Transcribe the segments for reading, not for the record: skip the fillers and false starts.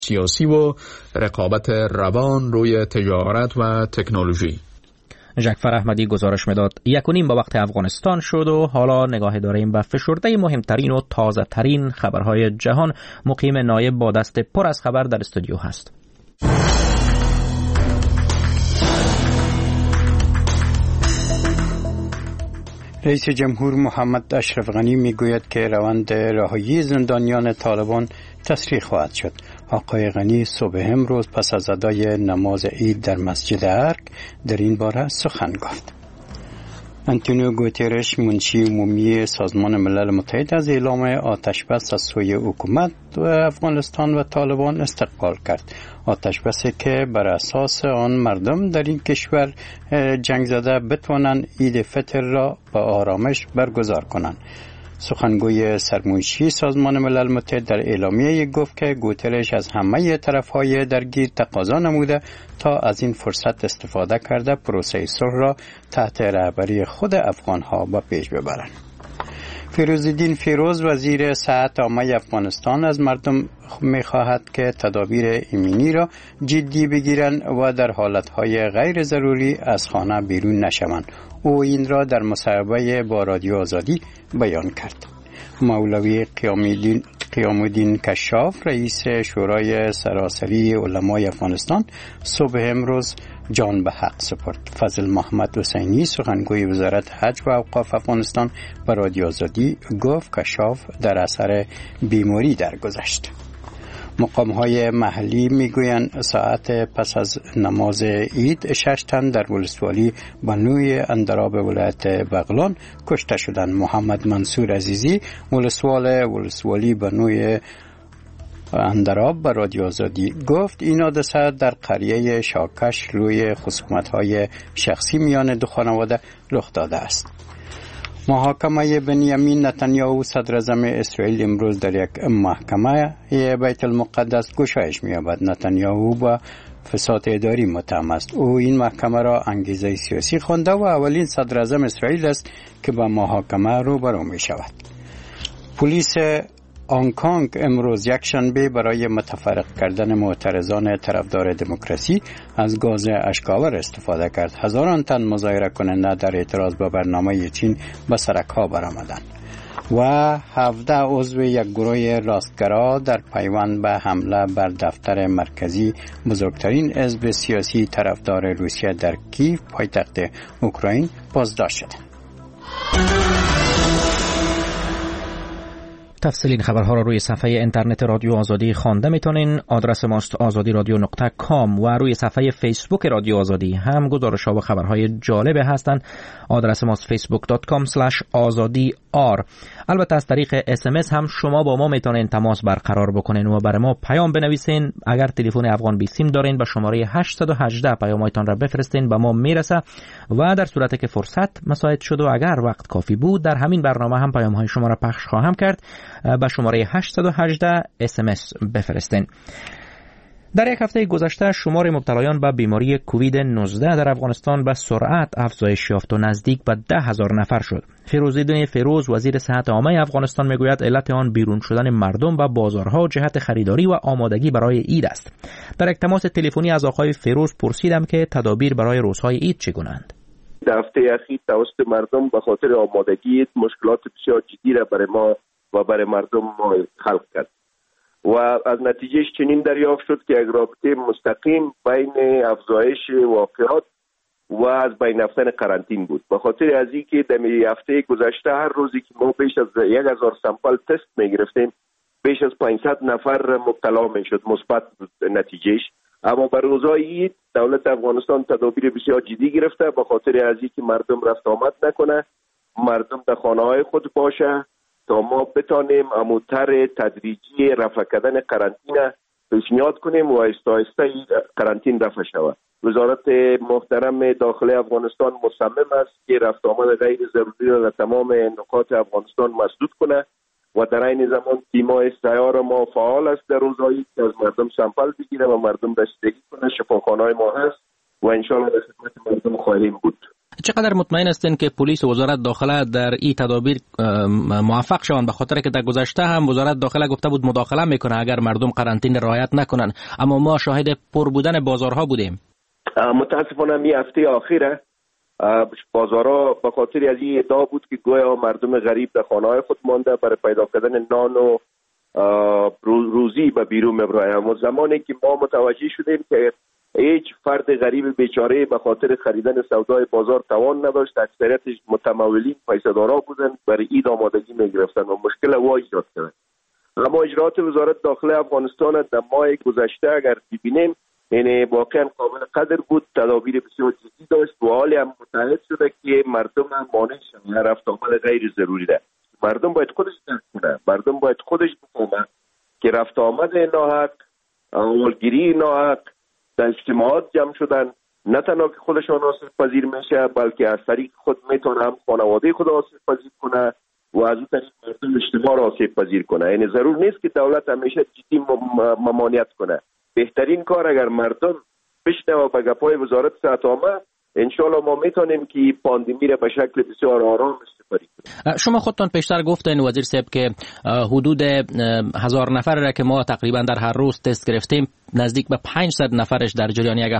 سیاسی و رقابت روان روی تجارت و تکنولوژی. جعفر احمدی گزارش میداد. 1:30 به وقت افغانستان شد و حالا نگاه داریم به فشرده مهمترین و تازه ترین خبرهای جهان. مقیم نایب با دست پر از خبر در استودیو هست. رئیس جمهور محمد اشرف غنی میگوید که روند رهایی زندانیان طالبان تسریع خواهد شد. آقای غنی صبح امروز پس از ادای نماز عید در مسجد ارگ در این باره سخن گفت. آنتونیو گوترش منشی عمومی سازمان ملل متحد از اعلام آتشبس از سوی حکومت و افغانستان و طالبان استقبال کرد. آتشبسی که بر اساس آن مردم در این کشور جنگ زده بتوانند عید فطر را با آرامش برگزار کنند. سخنگوی سرمنشی سازمان ملل متحد در اعلامیه گفت که گوترش از همه طرف‌های درگیر تقاضا نموده تا از این فرصت استفاده کرده پروسه صلح را تحت رهبری خود افغان‌ها به پیش ببرند. فیروزالدین فیروز وزیر صحت عامه افغانستان از مردم می‌خواهد که تدابیر ایمنی را جدی بگیرند و در حالت‌های غیر ضروری از خانه بیرون نشوند. او این را در مصاحبه با رادیو آزادی بیان کرد. مولوی قیام الدین کشاف رئیس شورای سراسری علمای افغانستان صبح امروز جان به حق سپرد. فضل محمد حسینی سخنگوی وزارت حج و اوقاف افغانستان به رادیو آزادی گفت کشاف در اثر بیماری درگذشت. مقام‌های محلی میگویند ساعت پس از نماز عید 6 تن در ولسوالی بنوی اندراب ولایت بغلان کشته شدند. محمد منصور عزیزی ولسوالی بنوی اندراب به رادیو آزادی گفت این حادثه در قریه شاکش روی خصومت‌های شخصی میان دو خانواده رخ داده است. محاکمه بنیامین نتانیاهو صدر اعظم اسرائیل امروز در یک محکمه بیت المقدس گشایش می‌یابد. نتانیاهو با فساد اداری متهم است. او این محکمه را انگیزه سیاسی خوانده و اولین صدر اعظم اسرائیل است که با محاکمه روبرو می‌شود. پلیس هنگ کنگ امروز یکشنبه برای متفرق کردن معترضان طرفدار دموکراسی از گاز اشک‌آور استفاده کرد. هزاران تن مظاهره کننده در اعتراض به برنامه چین به سرک‌ها برآمدند و 17 عضو یک گروه راستگرا در پیوند به حمله بر دفتر مرکزی بزرگترین حزب سیاسی طرفدار روسیه در کیف پایتخت اوکراین بازداشت شدند. تفصیل این خبرها را روی صفحه اینترنت رادیو آزادی خوانده میتونین. آدرس ماست azadiradio.com و روی صفحه فیسبوک رادیو آزادی هم گزارش‌ها و خبرهای جالب هستند. آدرس ماست facebook.com/azadi.r. البته از طریق SMS هم شما با ما میتونین تماس برقرار بکنین و برای ما پیام بنویسین. اگر تلفن افغان بی سیم دارین به شماره 818 پیامایتان را بفرستین، به ما میرسه و در صورتی که فرصت مساعد شد و اگر وقت کافی بود در همین برنامه هم پیام‌های شما را پخش خواهم کرد. به شماره 818 SMS بفرستین. در یک هفته گذشته شمار مبتلایان به بیماری کووید 19 در افغانستان به سرعت افزایش یافت و نزدیک به 10,000 نفر شد. فیروزالدین فیروز وزیر صحت عامه افغانستان میگوید علت آن بیرون شدن مردم به بازارها جهت خریداری و آمادگی برای عید است. در یک تماس تلفنی از آقای فیروز پرسیدم که تدابیر برای روزهای عید چگونه‌اند. در هفته اخیر توسط مردم به خاطر آمادگی مشکلات بسیار جدی را برای ما و برای مردم ما خلق کرد و از نتیجهش چنین دریافت شد که یک رابطه مستقیم بین افزایش واقعات و از بین رفتن قرنطین بود. به خاطر از اینکه در هفته گذشته هر روزی که ما بیش از 1000 سامپل تست میگرفتیم بیش از 500 نفر مبتلا میشد، مثبت بود نتیجهش. اما برای روزهای عید دولت افغانستان تدابیر بسیار جدی گرفته به خاطر از اینکه مردم رفت آمد نکنه، مردم در خانه‌های خود باشه تا ما بتانیم اموتر تدریجی رفع کردن قرنطینه پیشنهاد کنیم و آهسته آهسته قرنطین رفع شود. وزارت محترم داخلی افغانستان مصمم است که رفت آمد غیر ضروری را در تمام نقاط افغانستان مسدود کنه و در این زمان تیم‌های سیار ما فعال است در روزهای که از مردم سامپل بگیره و مردم رسیدگی کنه. شفاخانه‌های ما هست و انشاءالله در خدمت مردم خواهیم بود. چقدر مطمئن هستین که پلیس و وزارت داخله در این تدابیر موفق شوند؟ به خاطر که در گذشته هم وزارت داخله گفته بود مداخله میکنه اگر مردم قرنطینه رعایت نکنن، اما ما شاهد پر بودن بازارها بودیم. متاسفانه می هفته اخیره بازارها به خاطر از این ادعا بود که گویا مردم غریب در خانه‌های خود مانده برای پیدا کردن نان و روزی به بیرون میبرند. اما زمانی که ما متوجه شدیم که هیچ فرد غریب بیچاره به خاطر خریدن سودای بازار توان نداشت، اکثریتش متمولین پیسه‌دارا بودند، برای عید آمادگی میگرفتند و مشکل وا ایجاد کرد. اما اجرات وزارت داخله افغانستان در ماه گذشته اگر ببینیم یعنی واقعا قابل قدر بود، تدابیر بسیار جدی داشت و حالی هم متحد شده که مردم هم مانع شدن. رفت آمد غیر ضروری ده. مردم باید خودش درک کنه، مردم باید خودش بفهمه که رفت آمد ناحق، اولگیری ناحق، در اجتماعات جمع شدن نه تنها که خودشان آسیب پذیر میشه بلکه از طریق خود میتونه هم خانواده خود آسیب پذیر کنه و از اون طریق مردم اجتماع را آسیب پذیر کنه. یعنی ضرور نیست که دولت همیشه جدی ممانعت کنه. بهترین کار اگر مردم بشنوه به گپای وزارت صحت عامه، انشالله ما میتونیم که پاندمی را به شکل بسیار آرام استفاده کنیم. شما خودتان پیشتر گفتین وزیر صاحب که حدود 1000 نفر را که ما تقریبا در هر روز تست گرفتیم، نزدیک به 500 نفرش در جریان یک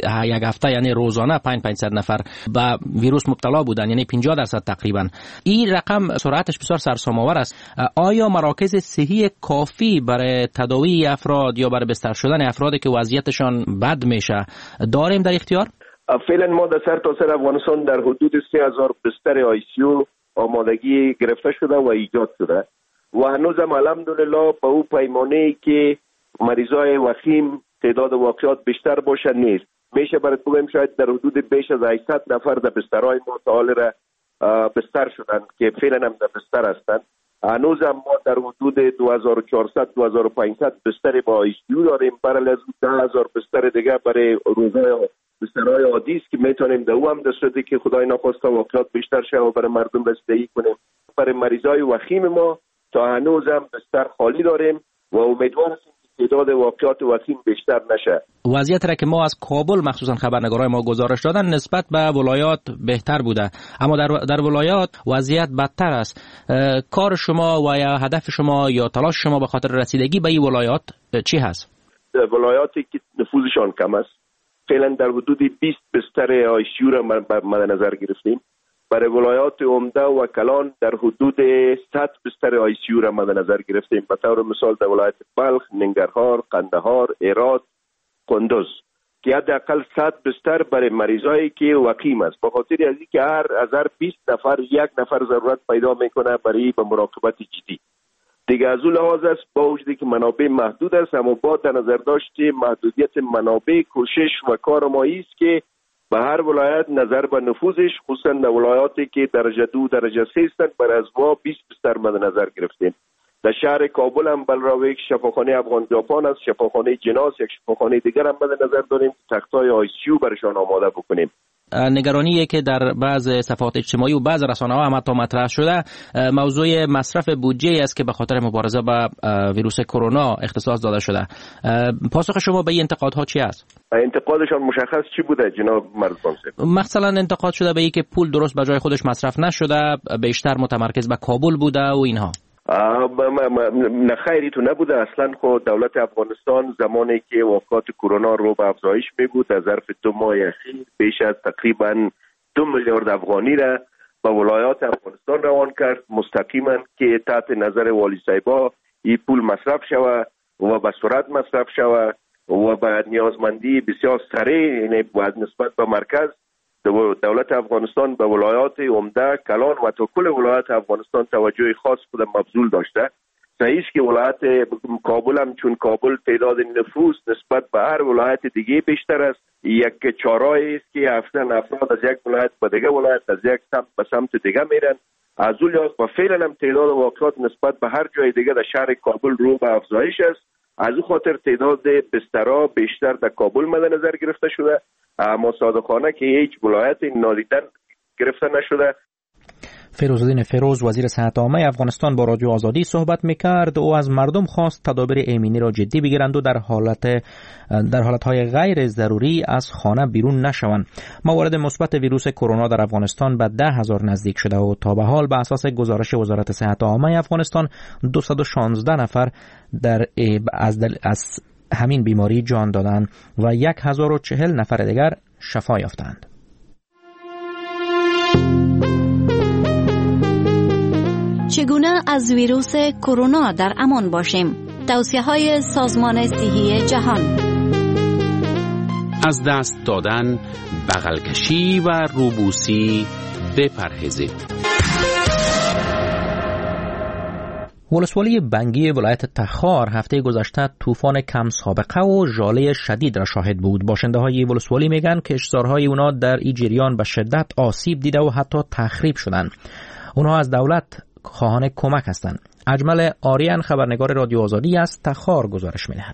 هفته یعنی روزانه 500 نفر به ویروس مبتلا بودن، یعنی 50% تقریبا. این رقم سرعتش بسیار سرسام‌آور است. آیا مراکز صحی کافی برای تداوی افراد یا برای بستر شدن افرادی که وضعیتشان بد میشه داریم در اختیار؟ فعلا ما در سرتاسر افغانستان در حدود 3000 بستر آیسیو آمادگی گرفته شده و ایجاد شده و هنوزم الحمدلله به او پیمانه‌ای که مریضای وخیم تعداد واقعات بیشتر باشه نیست. میشه برای بگم شاید در حدود بیش از 800 نفر در بسترهای ما تا حال را بستر شدن که فعلا هم در بستر هستند. هنوزم ما در حدود 2400 2500 بستر با آیسیو داریم. برای از 10000 بستر دیگه برای روزهای بسترهای عادی است که میتونیم در او هم در صورتی که خدای نخواسته واقعات بیشتر شه و برای مردم رسیدگی کنیم. برای مریضای وخیم ما تا هنوز هم بستر خالی داریم و امیدوار هستیم که تعداد واقعات وخیم بیشتر نشه. وضعیت را که ما از کابل مخصوصا خبرنگارای ما گزارش دادن نسبت به ولایات بهتر بوده، اما در ولایات وضعیت بدتر است. کار شما و یا هدف شما یا تلاش شما به خاطر رسیدگی به این ولایات چی هست؟ در ولایاتی که نفوذشان کم است فعلا در حدود 20 بستر آیسیو را مد نظر گرفتیم. برای ولایات عمده و کلان در حدود 100 بستر آیسیو را مد نظر گرفتیم. به طور مثال در ولایت بلخ، ننگرهار، قندهار، هرات، قندوز که حداقل 100 بستر برای مریضایی که وخیم است. به خاطر از اینکه هر 20 نفر یک نفر ضرورت پیدا میکنه برای به مراقبت جدی. دیگه از اون لحاظ است با وجودی که منابع محدود است، اما با در نظر داشت محدودیت منابع، کوشش و کار ما است که به هر ولایت نظر به نفوذش، خصوصا در ولایاتی که درجه 2 درجه 3 هستند، بر از ما 20 بستر مد نظر گرفتیم. در شهر کابل هم بلراوه یک شفاخانه افغان ژاپن است، شفاخانه جناس، یک شفاخانه دیگر هم مد نظر داریم که تختای آیسیو برشان آماده بکنیم. نگرانیه که در بعض صفحات اجتماعی و بعض رسانه‌ها هم حتی مطرح شده موضوع مصرف بودجه است که به خاطر مبارزه با ویروس کرونا اختصاص داده شده. پاسخ شما به این انتقادها چی است؟ انتقادشان مشخص چی بوده جناب مرزبان صاحب؟ مثلا انتقاد شده به اینکه پول درست به جای خودش مصرف نشده، بیشتر متمرکز به کابل بوده و اینها. نه خیری تو نبوده. اصلا خود دولت افغانستان زمانی که واقعات کرونا رو به افزایش میبود در ظرف 2 ماه اخیر بیش از تقریبا 2 میلیارد افغانی را به ولایات افغانستان روان کرد مستقیما که تحت نظر والی صاحبا این پول مصرف شود و به سرعت مصرف شود و به نیازمندی بسیار سریع، یعنی نسبت به مرکز دولت افغانستان به ولایات عمده، کلان و تا کل ولایات افغانستان توجه خاص خود مبذول داشته. صحیح است که ولایت کابل هم چون کابل تعداد نفوس نسبت به هر ولایت دیگه بیشتر است، یک چارایی است که اصلا افراد از یک ولایت به دیگه ولایت، از یک سمت به سمت دیگه میرن. از اون لحاظ با فعلا هم تعداد واقعات نسبت به هر جای دیگه در شهر کابل رو به افزایش است. از اون خاطر تعداد بسترها بیشتر در کابل مد نظر گرفته شده، اما صادقانه که هیچ ولایت نادیدن گرفته نشده. فیروزالدین فیروز وزیر صحت عامه افغانستان با رادیو آزادی صحبت میکرد. او از مردم خواست تدابیر ایمنی را جدی بگیرند و در حالتهای غیر ضروری از خانه بیرون نشوند. موارد مثبت ویروس کرونا در افغانستان به 10,000 نزدیک شده و تا به حال به اساس گزارش وزارت صحت عامه افغانستان 216 نفر از همین بیماری جان دادند و 1040 نفر دیگر شفا یافتند. چگونه از ویروس کرونا در امان باشیم؟ توصیه‌های سازمان صحی جهان. از دست دادن، بغل کشی و روبوسی بپرهیزید. ولسوالی بنگی ولایت تخار هفته گذشته طوفان کم سابقه و ژاله شدید را شاهد بود. باشنده‌های ولسوالی میگن کشتزارهای اونا در این جریان به شدت آسیب دیده و حتی تخریب شدن. اونها از دولت خواهان کمک هستند. اجمل آریان خبرنگار رادیو آزادی از تخار گزارش می‌دهد.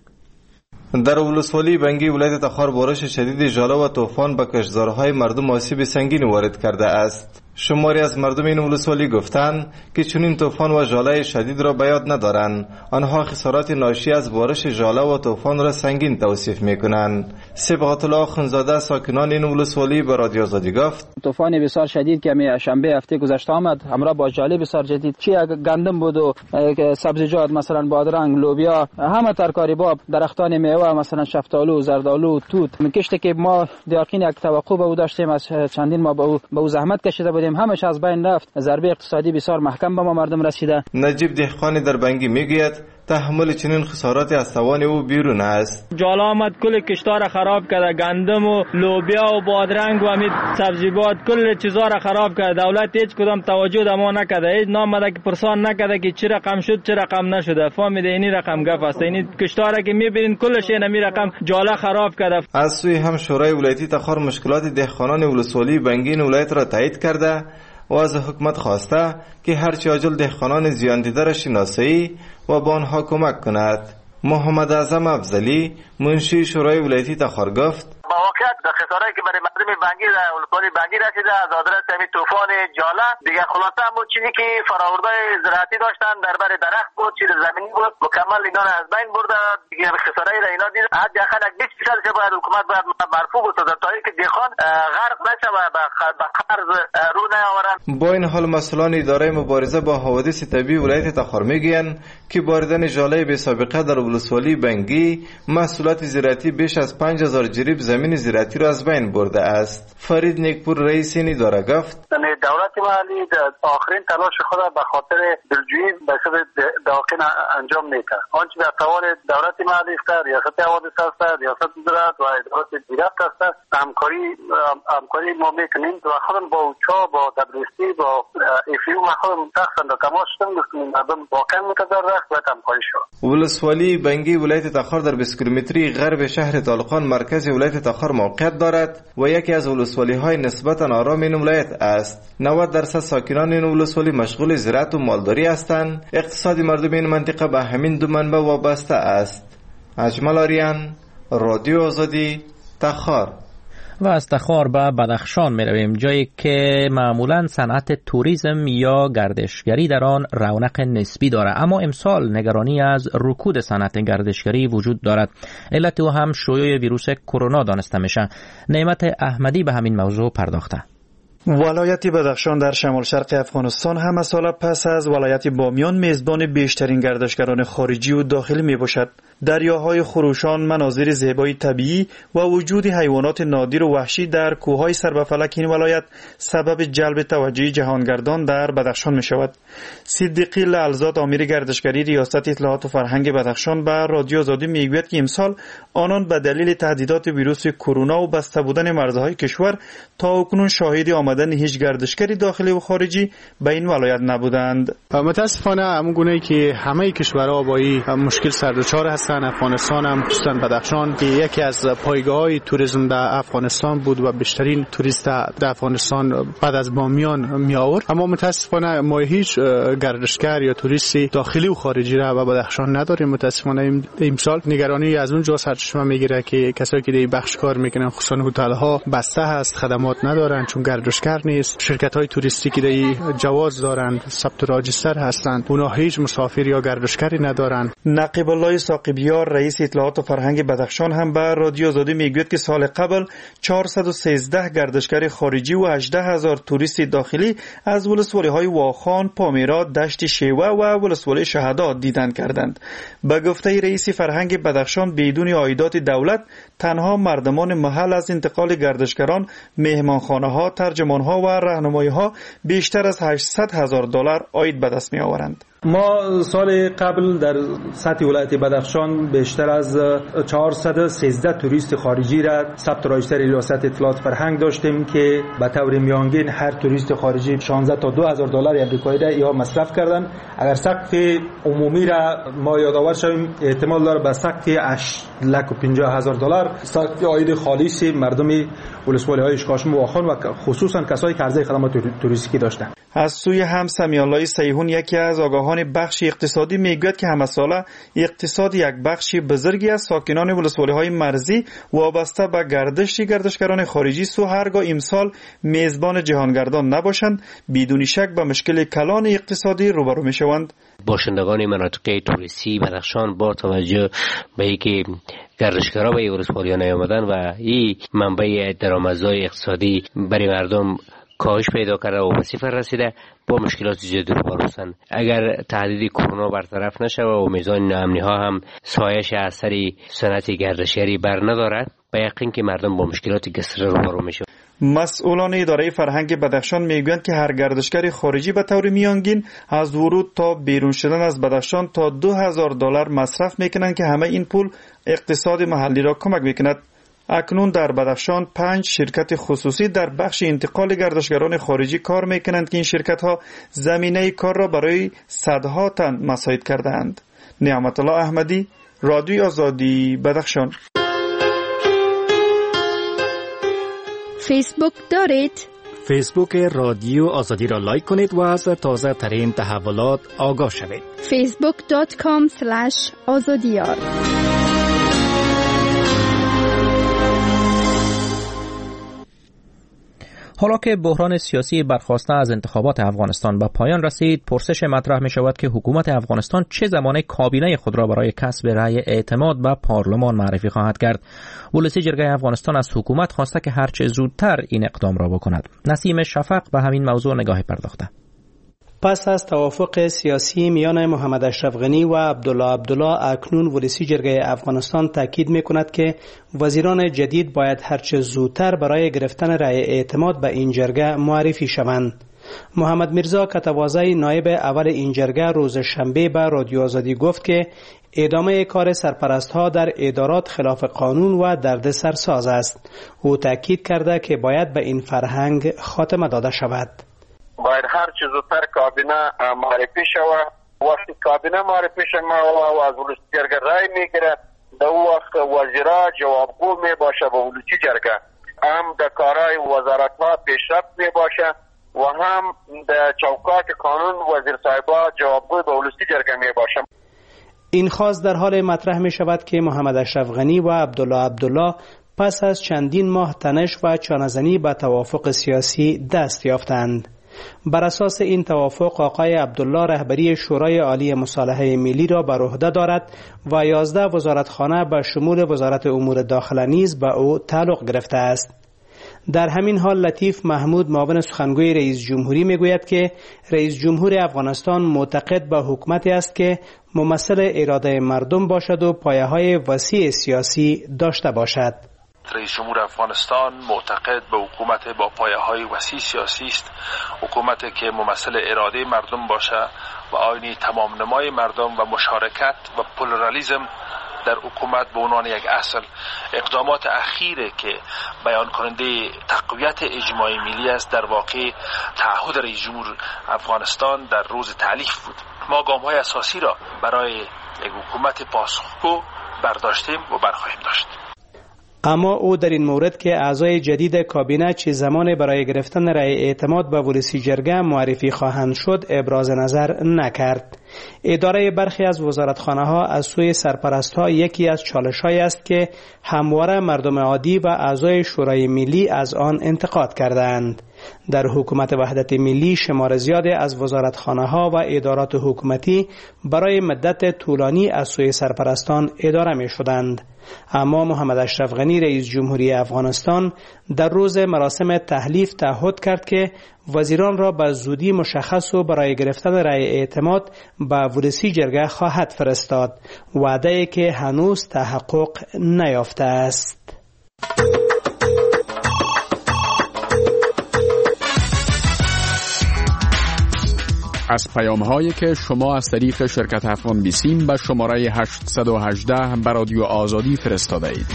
در ولسوالی بنگی ولایت تخار بارش شدید ژاله و طوفان به کشتزارهای مردم آسیب سنگین وارد کرده است. شماری از مردم این ولسوالی گفتند که چنین طوفان و ژاله شدید را به یاد ندارند. آنها خسارات ناشی از بارش ژاله و طوفان را سنگین توصیف می‌کنند. صبغت الله خانزاده ساکنان این ولسوالی به رادیو آزادی گفت: طوفان بسیار شدید که شنبه هفته گذشته آمد همراه با ژاله بسیار شدید، چی گندم بود و سبزیجات مثلا بادرنگ، لوبیا، همه ترکاری باب، درختان میوه مثلا شفتالو، زردالو، توت، کشتی که ما دیاقین یک توقع به او داشتیم از چندین ما به او زحمت کشیده بودیم همش از بین رفت. ضربه اقتصادی بسیار محکم به ما مردم رسیده. نجیب دهقانی در بنگی میگوید تحمل چنین خسارات از توان او بیرون است. ژاله آمد کل کشتار را خراب کرده، گندم و لوبیا و بادرنگ و امید سبزیجات کل چیزا را خراب کرده. دولت هیچ کدام توجه به ما نکرده، هیچ نامده که پرسان نکرده که چه رقم شد چه رقم نشده. فهمیده اینی رقم گپ است. این کشتار که میبینین کلش اینمی رقم ژاله خراب کرده. از سوی هم شورای ولایتی تخار مشکلات دهقانان ولسوالی بنگی ولایت را تایید کرده و از حکومت خواسته که هرچه عاجل دهقانان زیان دیده را شناسایی و به آنها کمک کند. محمد اعظم افضلی منشی شورای ولایتی تخار گفت: با واقعیت خساره‌ای که برای مردم بنگی و ولسوالی بنگی رسیده از آدرس همین طوفان ژاله دیگه خلاصه بود چیزی که فرآورده زراعتی داشتن در بر درخت بود، چیز زمینی بود، مکمل اینا از بین برده. دیگه خساره‌ای را اینا دید حداقل 20% چه باید حکومت باید مرفوع بسازه تا اینکه دهقان غرق نشه و به قرض رو نیاورن. با این حال مسئولان اداره مبارزه با حوادث طبیعی ولایت تخار میگویند که باردن ژاله بی سابقه در ولسوالی بنگی محصولات زراعتی بیش از 5000 جریب زمین زراعتی را از بین برده است. فرید نیکپور رئیس این اداره گفت: دولت محلی آخرین تلاش خود به خاطر دلجویی به سبب دواقین انجام میده. آنچه در توان دولت محلی است، ریاست حوادث است، ریاست زراعت و ادارات زراعت است، همکاری ما میکنیم و خودم با اوچا، با دبلیسی، با ایفیو و خودم شخصا تماس شدم گفتیم مردم واقعا متضرر است و همکاری شد. ولسوالی بنگی ولایت تخار در 20 کیلومتری غرب شهر طالقان مرکز ولایت تخار موقعیت دارد و یکی از ولسوالی‌های نسبتاً آرام این ولایت است. 90% ساکنان این ولسوالی مشغول زراعت و مالداری هستند. اقتصاد مردم این منطقه به همین دو منبع وابسته است. اجمل آریان، رادیو آزادی، تخار. و از تخار به بدخشان می رویم، جایی که معمولا صنعت توریسم یا گردشگری در آن رونق نسبی دارد، اما امسال نگرانی از رکود صنعت گردشگری وجود دارد. علت او هم شیوع ویروس کرونا دانسته میشه. نعمت احمدی به همین موضوع پرداخته. ولایت بدخشان در شمال شرق افغانستان همه سال پس از ولایت بامیان میزبان بیشترین گردشگران خارجی و داخلی می باشد. دریاهای خروشان، مناظر زیبای طبیعی و وجود حیوانات نادر و وحشی در کوههای سربفلک این ولایت سبب جلب توجه جهانگردان در بدخشان می شود. صدیقی لعلزاد امیر گردشگری ریاست اطلاعات و فرهنگ بدخشان به رادیو آزادی می گوید که امسال آنان به دلیل تهدیدات ویروس کرونا و بسته بودن مرزهای کشور تا اکنون شاهد آمدن هیچ گردشگری داخلی و خارجی به این ولایت نبودند. متاسفانه همون گونه‌ای که همه کشورها با این مشکل سردچار هستند، افغانستان هم خصوصا بدخشان که یکی از پایگاه‌های توریسم در افغانستان بود و بیشترین توریست در افغانستان بعد از بامیان می آورد، اما متاسفانه ما هیچ گردشگر یا توریستی داخلی و خارجی را به بدخشان نداریم. متاسفانه امسال نگرانی از اون جا سرچشمه میگیره که کسایی که در بخش کار میکنن خصوصا هتل‌ها بسته هست، خدمات ندارن، چون گردشگر گردشگر نیست. شرکت‌های توریستی که جواز دارند، ثبت راجستر هستند، اونا هیچ مسافر یا گردشگری ندارند. نقیب الله ساقبیار رئیس اطلاعات و فرهنگ بدخشان هم به رادیو آزادی میگوید که سال قبل 413 گردشگر خارجی و 18000 توریست داخلی از ولسوالی‌های واخان، پامیرا، دشت شیوه و ولسوالی شهدا دیدن کردند. به گفته رئیس فرهنگ بدخشان بدون عایدات دولت تنها مردمان محل از انتقال گردشگران، مهمانخانه‌ها، ترجمان‌ها و راهنمایی‌ها بیشتر از $800,000 عاید به دست می‌آورند. ما سال قبل در سطح ولایت بدخشان بیشتر از 413 توریست خارجی را ثبت راجستر ریاست اطلاعات فرهنگ داشتیم که به طور میانگین هر توریست خارجی 16 تا $2,000 آمریکایی را یا مصرف کردند. اگر سقف عمومی را ما یادآور شویم، احتمال داره به سقف $850,000 سقف عاید خالص مردم ولسوالی‌های اشکاشم و واخان و خصوصا کسایی که عرضه خدمات توریستیکی داشتند. از سوی هم سمیالله سیهون یکی از آگاهان بخش اقتصادی میگوید که همساله اقتصاد یک بخش بزرگی از ساکنان ولسوالی‌های مرزی وابسته به گردش گردشگران خارجی سو هرگاه امسال میزبان جهانگردان نباشند بدون شک به مشکل کلان اقتصادی روبرو میشوند. باشندگان مناطق توریستی بدخشان با توجه به اینکه گردشگرها به ولسوالی‌ها نیامدن و این منبع درآمدزای اقتصادی برای مردم کاهش پیدا کرده و به صفر رسیده، با مشکلات جدی روبرو هستند. اگر تهدید کرونا برطرف نشود و میزان ناامنی ها هم سایش از اثر صنعت گردشگری بر ندارد، به یقین که مردم با مشکلات گسترده روبرو میشن. مسئولان اداره فرهنگ بدخشان میگویند که هر گردشگر خارجی به طور میانگین از ورود تا بیرون شدن از بدخشان تا $2,000 مصرف میکنند که همه این پول اقتصاد محلی را کمک میکند. اکنون در بدخشان 5 شرکت خصوصی در بخش انتقال گردشگران خارجی کار میکنند که این شرکت ها زمینه کار را برای صدها تن مساعد کردند. نعمت الله احمدی، رادیو آزادی، بدخشان. فیسبوک دارید؟ فیسبوک رادیو آزادی را لایک کنید و از تازه ترین تحولات آگاه شوید. facebook.com/azadiyar. حالا که بحران سیاسی برخواسته از انتخابات افغانستان به پایان رسید، پرسش مطرح می شود که حکومت افغانستان چه زمانه کابینه خود را برای کسب رأی اعتماد به پارلمان معرفی خواهد کرد. ولسی جرگه افغانستان از حکومت خواسته که هرچه زودتر این اقدام را بکند. نسیم شفق به همین موضوع نگاهی پرداخته. پس از توافق سیاسی میان محمد اشرف غنی و عبدالله اکنون ولسی جرگه افغانستان تاکید میکند که وزیران جدید باید هرچه زودتر برای گرفتن رأی اعتماد به این جرگه معرفی شوند. محمد میرزا کتوازی نایب اول این جرگه روز شنبه به رادیو آزادی گفت که ادامه کار سرپرستها در ادارات خلاف قانون و دردسرساز است. او تاکید کرده که باید به این فرهنگ خاتمه داده شود. باید هر چیز زودتر کابینه معرفی شود. وقتی کابینه معرفی شود و از ولسی جرگه رای میگیره، در وقت وزیرا جوابگو می باشه به ولسی جرگه، هم در کارهای وزارتها پیشرفت می باشه و هم در چوکات قانون وزیر صاحبا جوابگو به ولسی جرگه می باشه. این خواست در حال مطرح می شود که محمد اشرف غنی و عبدالله پس از چندین ماه تنش و چانه‌زنی به توافق سیاسی دست یافتند. بر اساس این توافق آقای عبدالله رهبری شورای عالی مصالحه ملی را بر عهده دارد و 11 وزارتخانه به شمول وزارت امور داخله نیز به او تعلق گرفته است. در همین حال لطیف محمود معاون سخنگوی رئیس جمهوری میگوید که رئیس جمهور افغانستان معتقد به حکومتی است که ممثل اراده مردم باشد و پایه‌های وسیع سیاسی داشته باشد. رئیس جمهور افغانستان معتقد به حکومت با پایه‌های وسیع سیاسی است، حکومتی که ممثل اراده مردم باشد و آینه تمام نمای مردم و مشارکت و پلورالیسم در حکومت به عنوان یک اصل. اقدامات اخیره که بیان کننده تقویت اجماع ملی است در واقع تعهد رئیس جمهور افغانستان در روز تعلیف بود. ما گام‌های اساسی را برای یک حکومت پاسخگو برداشتیم و برخواهیم داشت. اما او در این مورد که اعضای جدید کابینه چه زمان برای گرفتن رأی اعتماد به ولسی جرگه معرفی خواهند شد ابراز نظر نکرد. اداره برخی از وزارتخانه‌ها از سوی سرپرست‌ها یکی از چالش‌هایی است که همواره مردم عادی و اعضای شورای ملی از آن انتقاد کردند. در حکومت وحدت ملی شمار زیادی از وزارتخانه‌ها و ادارات حکومتی برای مدت طولانی از سوی سرپرستان اداره می شدند. اما محمد اشرف غنی رئیس جمهوری افغانستان در روز مراسم تحلیف تعهد کرد که وزیران را به زودی مشخص و برای گرفتن رأی اعتماد به ورسی جرگه خواهد فرستاد، وعده‌ای که هنوز تحقق نیافته است. از پیام‌هایی که شما از طریق شرکت افغان بیسیم به شماره 818 به رادیو آزادی فرستاده اید.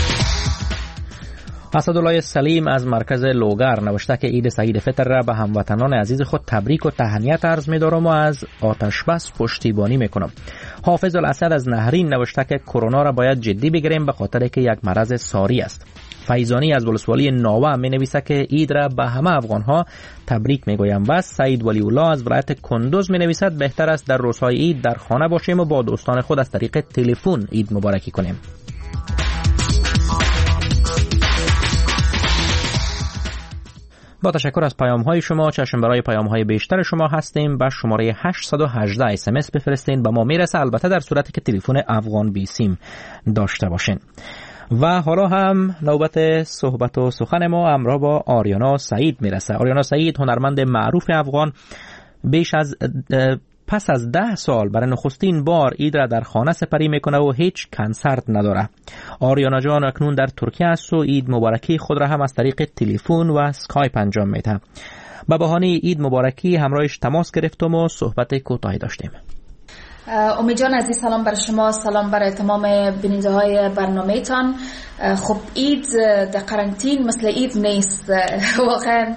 اسدالله سلیم از مرکز لوگر نوشته که عید سعید فطر را به هموطنان عزیز خود تبریک و تهنیت عرض می‌دارم و از آتش بس پشتیبانی میکنم. حافظ الاسد از نهرین نوشته که کرونا را باید جدی بگیریم به خاطر که یک مرض ساری است. فیضانی از ولسوالی ناوه می نویسه که عید را به همه افغانها تبریک می گویم. و سعید ولی الله از ولایت کندوز می نویسد بهتر است در روزهای عید در خانه باشیم و با دوستان خود از طریق تلفن عید مبارکی کنیم. با تشکر از پیام‌های شما. چشم برای پیام‌های بیشتر شما هستیم. به شماره 818 SMS بفرستین، به ما میرسه، البته در صورتی که تلفن افغان بیسیم داشته باشین. و حالا هم نوبت صحبت و سخن ما همراه با آریانا سعید میرسه. آریانا سعید هنرمند معروف افغان پس از 10 سال برای نخستین بار عید را در خانه سپری میکنه و هیچ کنسرت نداره. آریانا جان اکنون در ترکیه است و عید مبارکی خود را هم از طریق تلفن و اسکایپ انجام میده. به بهانه عید مبارکی همراهش تماس گرفتم و صحبت کوتاهی داشتیم. امید جان عزیز، سلام برای شما، سلام برای تمام بیننده های برنامه تان. خب عید در قرنطین مثل عید نیست، واقعا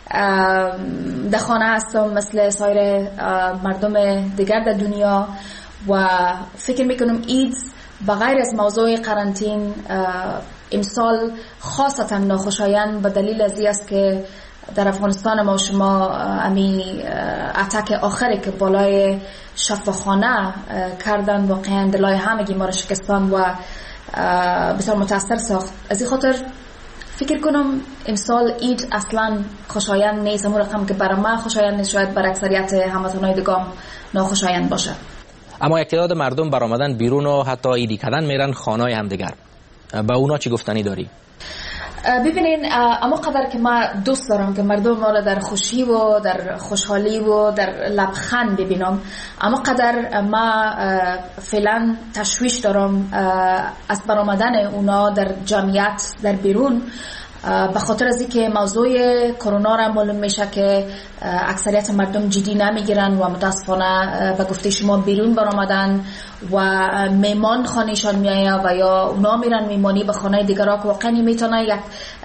در خانه هستم مثل سایر مردم دیگر در دنیا و فکر میکنم عید بغیر از موضوع قرنطین امسال خاصتا ناخوشایند به دلیل ازی است که در افغانستان ما شما امی اتک آخری که بالای شفاخانه کردن واقعا دلای همگی ما را شکستان و بسیار متاثر ساخت. از این خاطر فکر کنم امسال عید اصلا خوشایند نیست. همون رقم که برای من خوشایند نیست شاید بر اکثریت هموطنان دیگه ناخوشایند باشه. اما یک تعداد مردم برآمدن بیرون و حتی عیدی کردن میرن خانه‌های همدیگر. با اونا چی گفتنی داری؟ ببینین، اما قدر که ما دوست دارم که مردم ما را در خوشی و در خوشحالی و در لبخند ببینم، اما قدر ما فعلا تشویش دارم از برآمدن اونا در جمعیت در بیرون، به خاطر از اینکه موضوع کرونا را معلوم میشه که اکثریت مردم جدی نمیگیرن و متاسفانه به گفته شما بیرون برآمدن و میمان خانهشان میایه و یا اونا میرن میمانی به خانه دیگرها که واقعا میتونه یک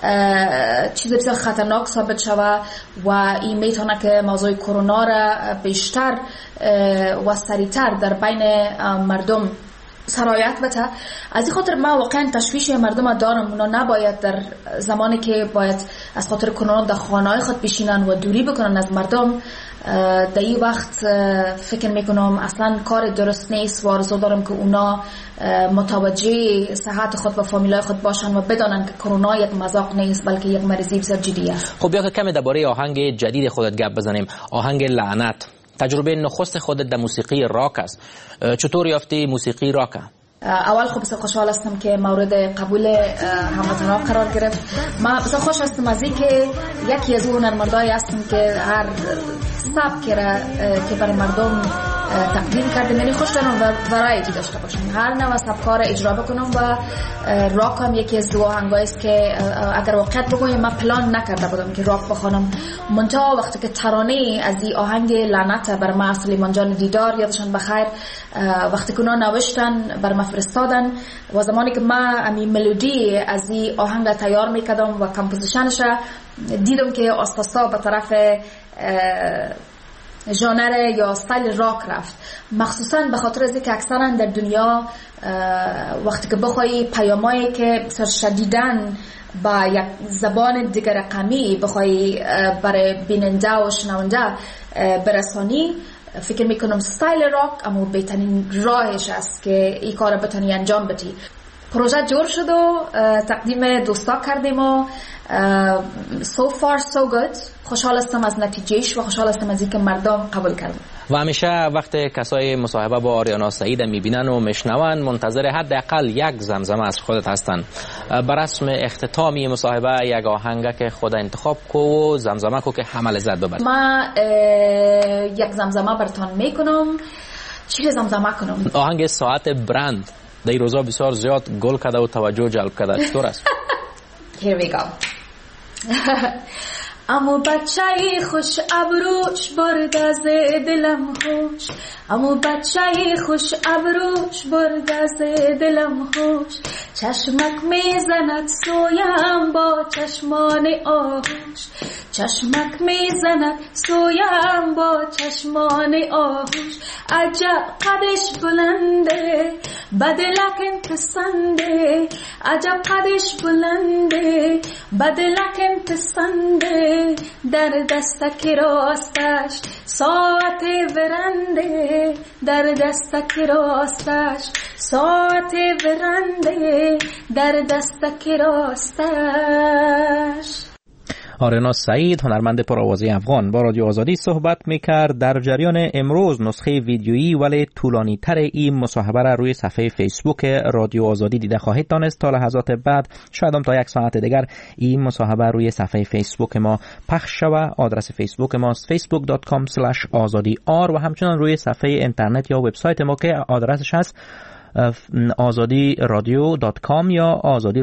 چیز بسیار خطرناک ثابت شوه و این میتونه که موضوع کرونا را بیشتر و سریعتر در بین مردم سرایت بده. از این خاطر ما واقعا تشویش مردم دارم. اونا نباید در زمانی که باید از خاطر کرونا در خانه‌های خود بشینن و دوری بکنن از مردم، در این وقت فکر میکنم اصلا کار درست نیست و آرزو دارم که اونا متوجه صحت خود و فامیلای خود باشن و بدانن که کرونا یک مذاق نیست بلکه یک مریضی بسیار جدی است. خب بیا که کمی درباره آهنگ جدید خودت گپ بزنیم، آهنگ لعنت. تجربه نخست خودت در موسیقی راک است. چطور یافتی موسیقی راک؟ اول خب بسیار خوشحال هستم که مورد قبول هموطنان قرار گرفت. ما بسیار خوش هستم از این که یکی از اون هنرمندایی هستم که هر سبکی را که برای مردم تقدیم کردم، یعنی خوش دارم و ورایتی داشته باشم، هر نوع سبکا را اجرا بکنم و راک هم یکی از دو آهنگایی است که اگر واقعیت بگویم من پلان نکرده بودم که راک بخوانم، منتها وقتی که ترانه از این آهنگ لعنت بر ما سلیمان جان دیدار یادشان بخیر وقتی که اونا نوشتن بر ما فرستادن و زمانی که ما امی ملودی از این آهنگ تیار میکردم و کمپوزیشنش دیدم که آستاسا به طرف ژانر یا استایل راک رفت، مخصوصا به خاطر از اینکه اکثرا در دنیا وقتی که بخوای پیامایی که بسیار شدیدن با یک زبان دیگر رقمی بخوای برای بیننده و شنونده برسانی، فکر میکنم استایل راک اما بهترین راهش است که این کار بتونی انجام بدی. پروژه جور شد و تقدیم دوستا کردیم و so far so good. خوشحال هستم از نتیجهش و خوشحال هستم از اینکه مردم قبول کردن. و همیشه وقتی کسای مصاحبه با آریانا سعید میبینن و میشنون منتظر حداقل یک زمزمه از خودت هستن. بر رسم اختتامی مصاحبه یک آهنگ که خود انتخاب کو و زمزمه کو که همه لذت ببرن. ما یک زمزمه براتون میکنم. چی زمزمه کنم؟ آهنگ ساعت برند در این روزا بسیار زیاد گل کرده و توجه جلب کرده. چطور است؟ Here we go. امو بچه‌ی خوش ابروش برد از دلم خوش. امو بچه‌ی خوش ابروش برد از دلم خوش. چشمک میزند سویم با چشمان آهوش. چشمک میزند سویم با چشمان آهوش. عجب قدش بلنده بدلکن پسنده. عجب قدش بلنده بدلکن پسنده. در دستک راستش ساعت ورنده. در دستک راستش ساعت ورنده. در دستک راستش. آریانا سعید هنرمند پرآوازی افغان با رادیو آزادی صحبت میکرد. در جریان امروز نسخه ویدیویی ولی طولانی تر این مصاحبه را روی صفحه فیسبوک رادیو آزادی دیده خواهید دانست. تا لحظات بعد شاید هم تا یک ساعت دیگر این مصاحبه روی صفحه فیسبوک ما پخش شود. آدرس فیسبوک ما facebook.com/azadi.r و همچنان روی صفحه اینترنت یا وبسایت ما که آدرسش هست azadiradio.com یا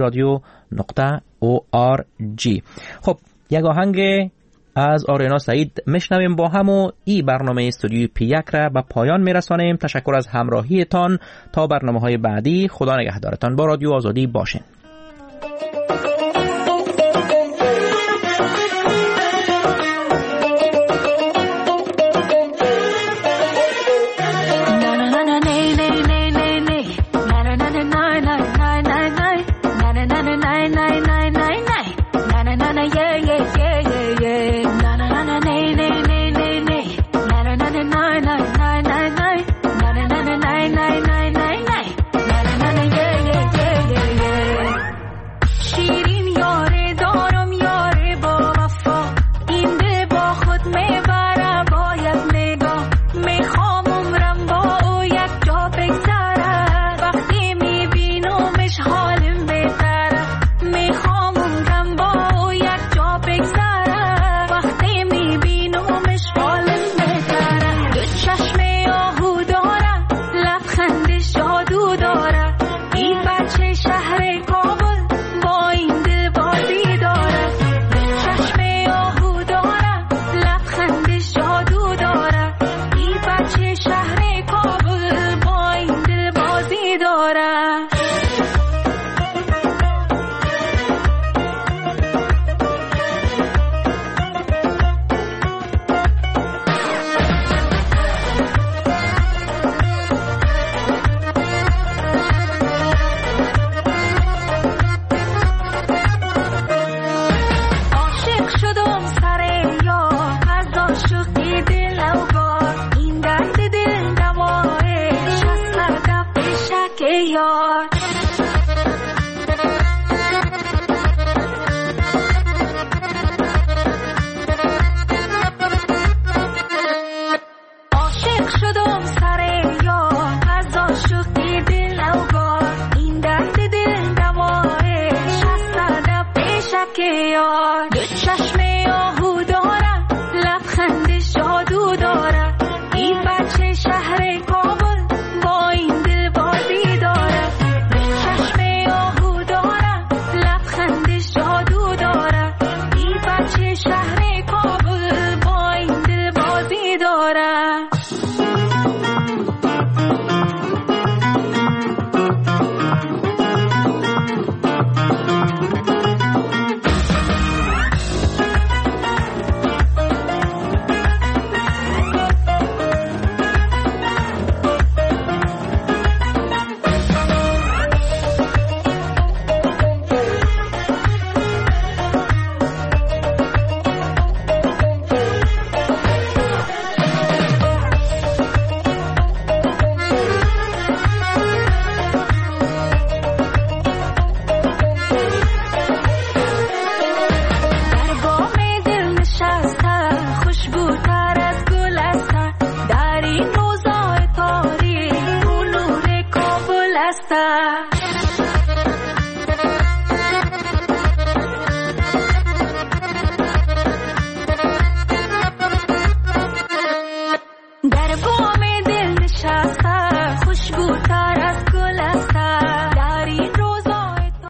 azadiradio.org. خب یک آهنگ از آریانا سعید میشنویم با هم و این برنامه استودیوی پی1 را به پایان میرسانیم. تشکر از همراهیتان. تا برنامه‌های بعدی خدا نگهدارتان. با رادیو آزادی باشین.